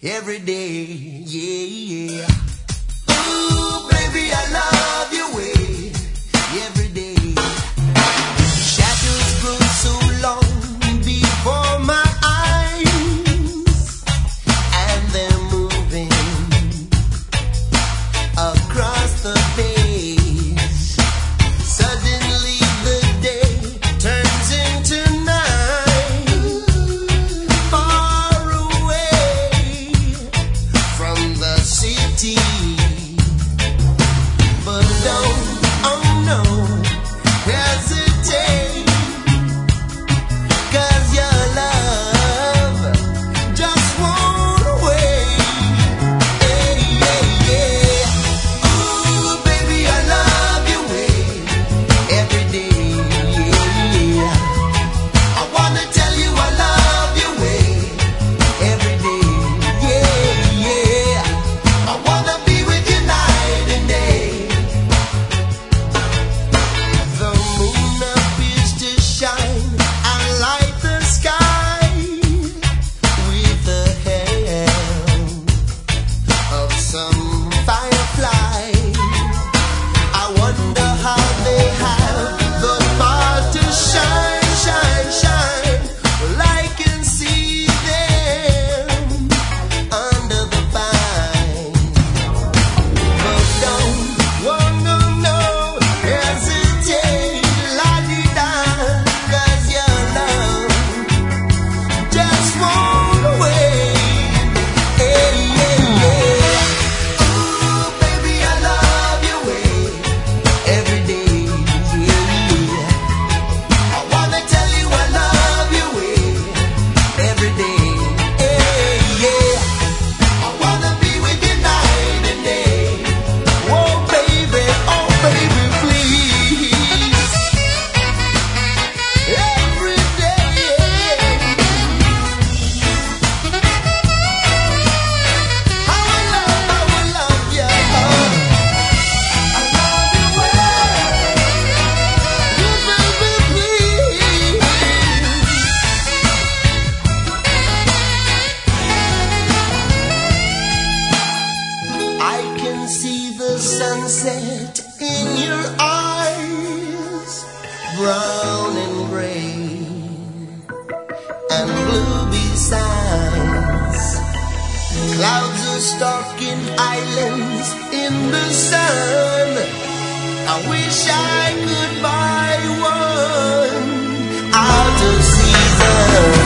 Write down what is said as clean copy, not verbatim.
every day. Yeah, yeah. Ooh, baby, I love your way every day. Shadows grow so long before my eyes, and they're moving across the face. Suddenly the day turns into night, far away from the city. But don't, oh no, hesitate, 'cause your love just won't wait. Yeah, yeah, yeah. Ooh, baby, I love your way every day. Yeah, I wanna tell you I love your way every day. Yeah, yeah, I wanna be with you night and day. The moon appears to shine and light the sky with the help of some firefly. I wonder how they have the power to shine, shine, shine. Well, I can see them under the vine. But don't, oh no, no, hesitate, la-di-da, 'cause your love just won't wait. Hey, yeah, yeah. Ooh, baby, I love your way every day. Yeah, I wanna tell you I love your way every day. Hey, yeah, I wanna be with you night and day. Oh baby, please, every day. I will love you. I love your way. Oh baby, please. I can see the sunset in your eyes, brown and gray and blue besides. Clouds are stalking islands in the sun. I wish I could buy one out of season.